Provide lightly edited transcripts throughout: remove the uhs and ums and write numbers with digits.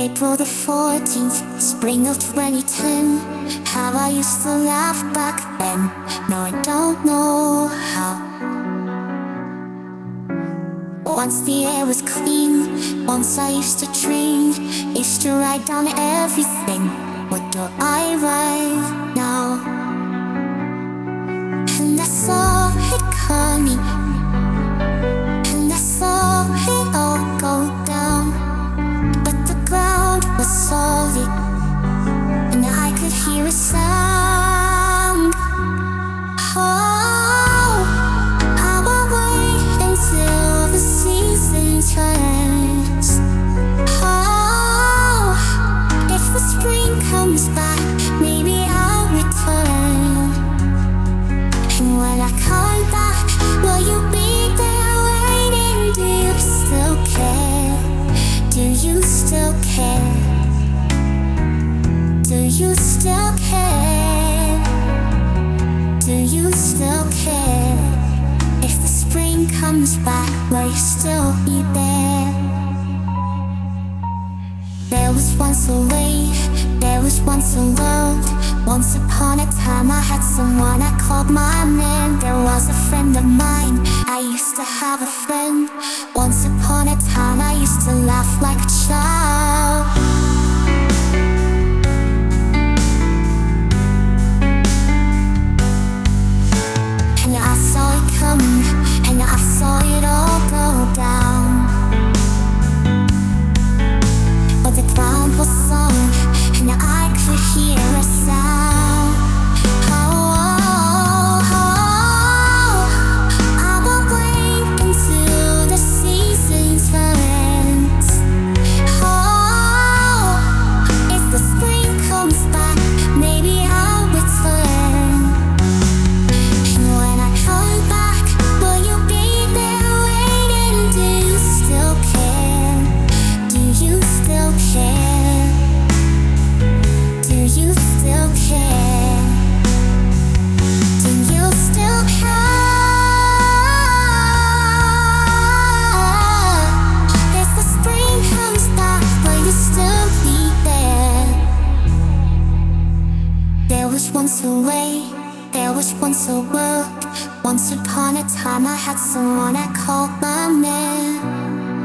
April the 14th, spring of 2010. How I used to laugh back then. No, I don't know how. Once the air was clean, once I used to dream, used to write down everything. What do I write now? And I saw it coming, and I saw it all go down. But the ground was solid, and I could hear a sound. Oh, I will wait until the season turns. Oh, if the spring comes back, maybe I'll return. And when I come back, will you be there waiting? Do you still care? Do you still care? Do you still care? Do you still care? If the spring comes back, will you still be there? There was once a way, there was once a world. Once upon a time I had someone I called my man. There was a friend of mine, I used to have a friend. Once upon a time I used to laugh like a child. And I saw it coming, and I saw it all go down. But the ground was solid, and I could hear a sound. Oh, I will wait until the season turns. Oh, if the spring comes back, maybe I'll return. And when I come back, will you be there waiting? Do you still care? Do you still care? Do you still care? Do you still care? If the spring comes back, will you still be there? There was once a way, there was once a world. Once upon a time I had someone I called my man.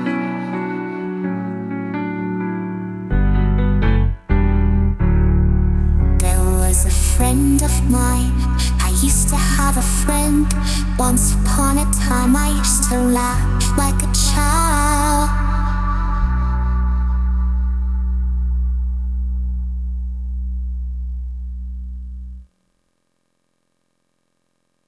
A friend of mine, I used to have a friend. Once upon a time I used to laugh like a child.